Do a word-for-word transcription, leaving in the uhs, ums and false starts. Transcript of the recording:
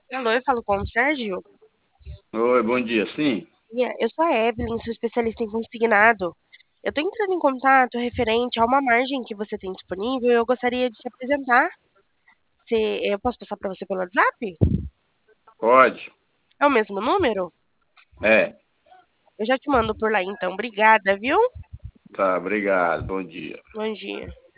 Alô, eu falo com o Sérgio? Oi, bom dia. Sim, Yeah, eu sou a Evelyn, sou especialista em consignado. Eu tô entrando em contato referente a uma margem que você tem disponível e eu gostaria de te apresentar. Você, eu posso passar para você pelo WhatsApp? pode. É o mesmo número? É, Eu já te mando por lá então. Obrigada, viu? tá, obrigado. Bom dia. Bom dia.